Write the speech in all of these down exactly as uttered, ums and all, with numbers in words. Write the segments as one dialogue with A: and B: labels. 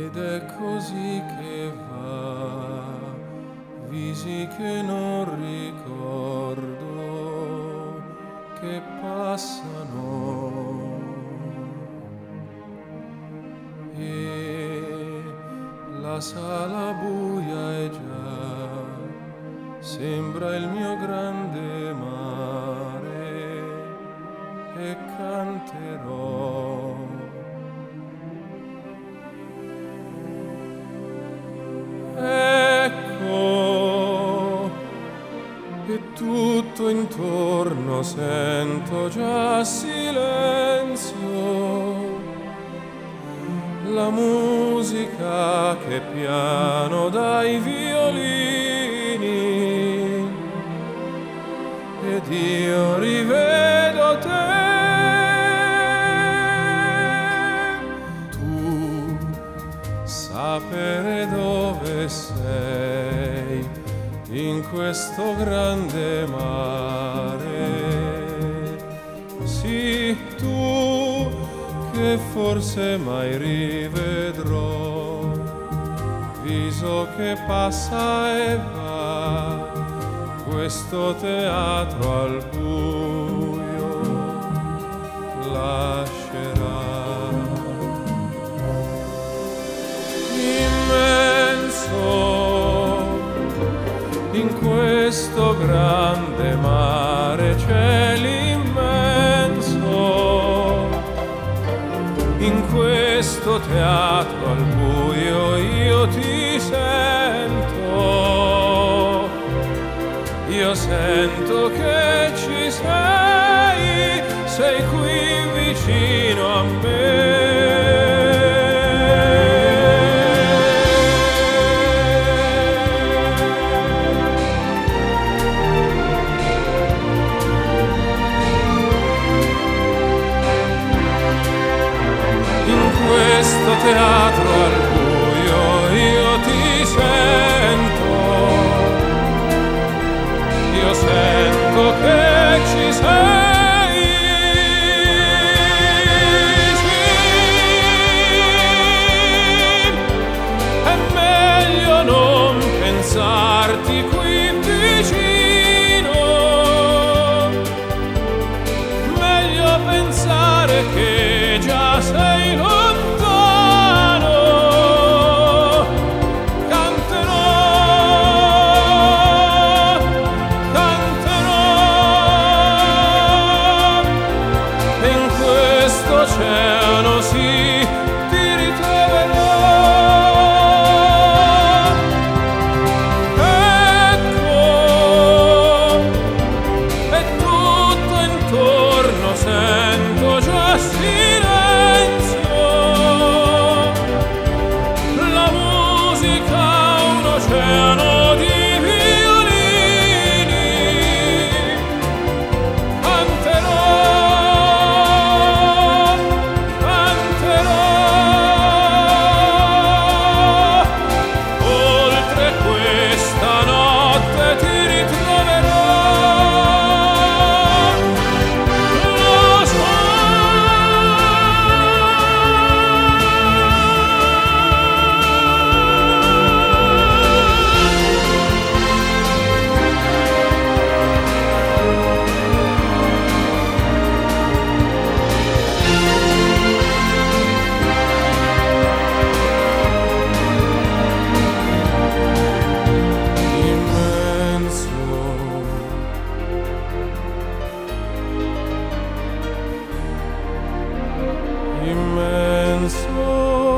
A: ed è così che va, visi che non ricordo, che passano, e la sala buia è già, sembra il mio grande mare, e canterò. Ecco, e tutto intorno sento già silenzio, la musica che piano dai violini, ed io rivedo te. Tu sapere dove sei in questo grande mare, sì, tu che forse mai rivedrò, viso che passa e va, questo teatro al buio lascerà. In questo grande mare c'è l'immenso, in questo teatro al buio io ti sento, io sento che ci sei, sei qui vicino a me. Questo teatro al buio io ti sento, io sento che ci sei, sì, è meglio non pensarti qui vicino, meglio pensare che già sei lontano. Oceano, sì, ti ritroverò. Ecco, e tutto intorno sento già silenzio, la musica un oceano di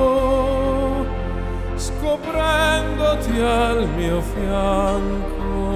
A: immenso, scoprendoti al mio fianco.